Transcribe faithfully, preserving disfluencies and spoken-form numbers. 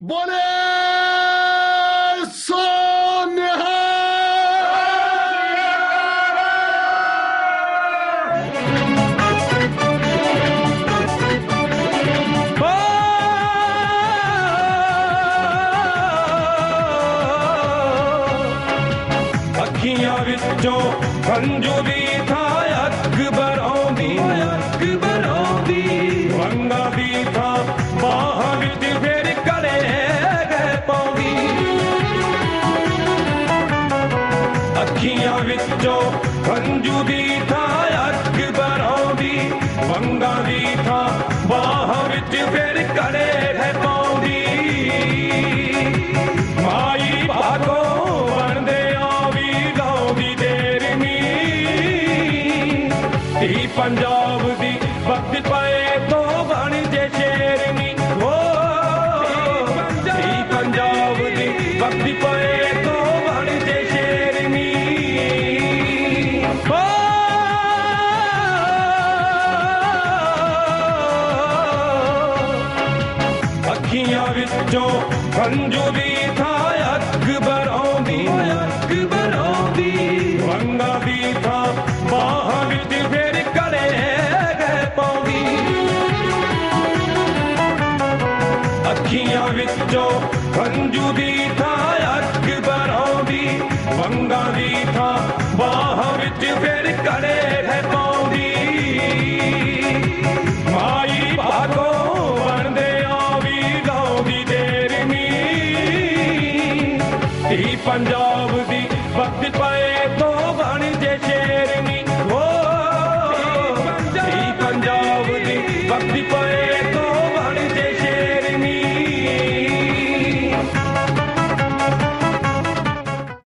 ਬੋਲੇ ਸੋ ਨਿਹਾਲ। ਅੱਖੀਆਂ ਵਿੱਚੋਂ ਹੰਝੂ ਦੀ ਥਾਂ ਅੱਗ ਬਰਾਉਂਦੀ ਅੱਗ ਬਰਾਉਂਦੀ ਰੰਗਾਂ ਦੀ ਥਾਂ ਬਾਹਾਂ ਵਿੱਚ ਫਿਰ ਕੜੇ ਗਏ ਪਾਉਂਦੀ। ਅੱਖੀਆਂ ਵਿੱਚੋਂ ਹੰਝੂ ਦੀ ਥਾਂ ਅੱਗ ਬਰਾਉਂਦੀ ਰੰਗਾਂ ਦੀ ਥਾਂ ਬਾਹਾਂ ਵਿੱਚ ਫਿਰ ਕੜੇ ਗਏ ਪਾਉਂਦੀ। ਮਾਈ ਭਾਗੋ ਬਣਦੇ ਧੀ ਪੰਜਾਬ ਦੀ ਵਕਤ ਪਏ ਤੋਂ ਬਣ ਜੇ ਸ਼ੇਰਨੀ ਹੋ। ਧੀ ਪੰਜਾਬ ਦੀ ਵਕਤ ਪਏ ਤੋਂ ਬਣ ਜੇ ਸ਼ੇਰਨੀ ਹੋ। ਅੱਖੀਆਂ ਵਿੱਚੋਂ ਹੰਝੂ ਦੀ ਥਾਂ ਅੱਗ ਬਰਾਉਂਦੀ ਅੱਗ ਬਰਾਉਂਦੀ ਰੰਗਾਂ ਦੀ ਥਾਂ ਬਾਹਾਂ ਵਿੱਚ ਅੱਖੀਆਂ ਵਿੱਚੋਂ ਹੰਝੂ ਦੀ ਥਾਂ ਅੱਗ ਬਰਾਉਂਦੀ ਵੰਗਾਂ ਦੀ ਥਾਂ ਬਾਹਾਂ ਵਿੱਚ ਫਿਰ ਕੜੇ ਹੈ ਪਾਉਂਦੀ। ਮਾਈ ਭਾਗੋ ਬਣਦੇ ਆ ਵੀ ਲਾਉਂਦੀ ਦੇਰ ਨੀ ਧੀ ਪੰਜਾਬ